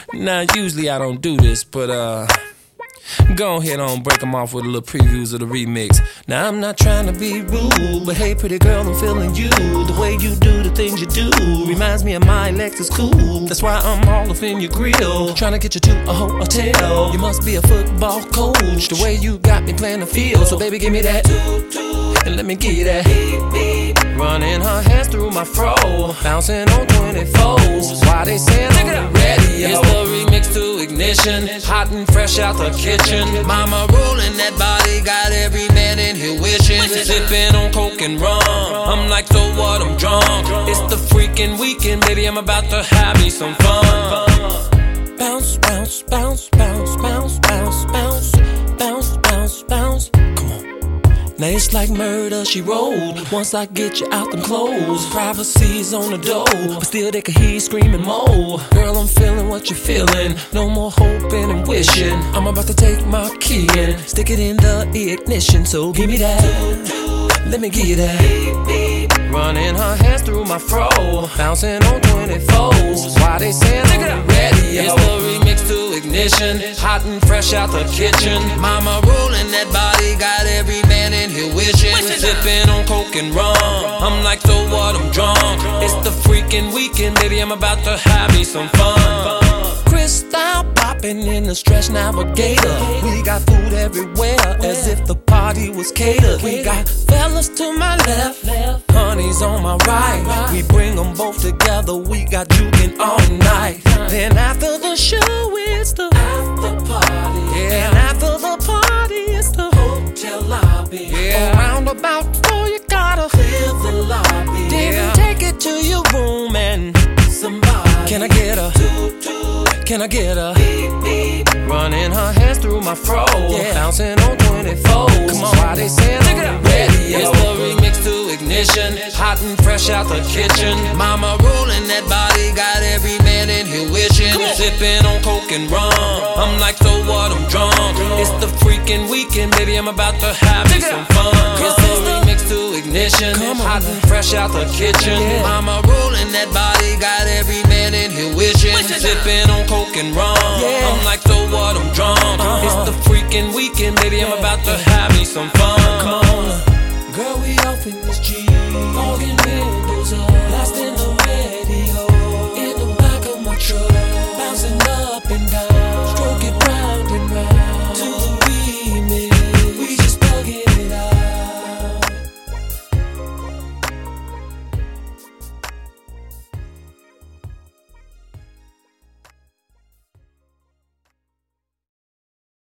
Now, usually I don't do this, but go ahead on, break them off with a little previews of the remix. Now I'm not trying to be rude, but hey pretty girl, I'm feeling you. The way you do the things you do reminds me of my Lexus coupe. That's why I'm all up in your grill, trying to get you to a hotel. You must be a football coach, the way you got me playing the field. So baby, give me that, and let me give you that. Running her hands through my fro, bouncing on 24s. Why they saying I'm ready? It's the remix to Ignition, hot and fresh out the kitchen. Mama rolling that body, got every man in here wishing. Sipping on coke and rum, I'm like, so what, I'm drunk. It's the freaking weekend, baby, I'm about to have me some fun. Bounce, bounce, bounce, bounce, bounce, bounce, bounce, bounce, bounce, bounce. Come on. Now it's like murder, she rolled. Once I get you out them clothes, privacy's on the door, but still they can hear you screaming more. Girl, I'm feeling what you're feeling. No more hoping and wishing. I'm about to take my key and stick it in the ignition. So give me that, let me give you that. Running her hands through my fro, bouncing on 24s. Why they saying I'm ready? It's the remix to Ignition, hot and fresh out the kitchen. Mama rolling that body, got every man in here wishing. Sipping on coke and rum, I'm like, so what, I'm drunk. It's the freaking weekend, baby, I'm about to have me some fun. Crystal popping in the Stretch Navigator. We got food everywhere, as if the party was catered. We got fellas to my left, honeys on my right. We bring them both together, we got juking all night. Then after the show, it's the after party. Yeah, and after the party, it's the hotel lobby. Yeah, around about 4, you gotta clear the lobby. Then take it to your room and somebody. Can I get a can I get a running her hands through my fro, bouncing on 24. Come on, why they saying I'm ready? It's the remix to Ignition, hot and fresh out the kitchen. Mama rolling that body, got every man in here wishing. Sipping on coke and rum, I'm like, so what, I'm drunk. It's the freaking weekend, baby, I'm about to have me some fun. It's the remix to Ignition, hot and fresh out the kitchen. Mama rolling that body, got every man in here wishing. Sipping on coke and rum, I'm like, so what, I'm drunk. It's the freaking weekend, baby, I'm about to have me some fun. Come on, girl, we off in this G, all in windows up, lost in the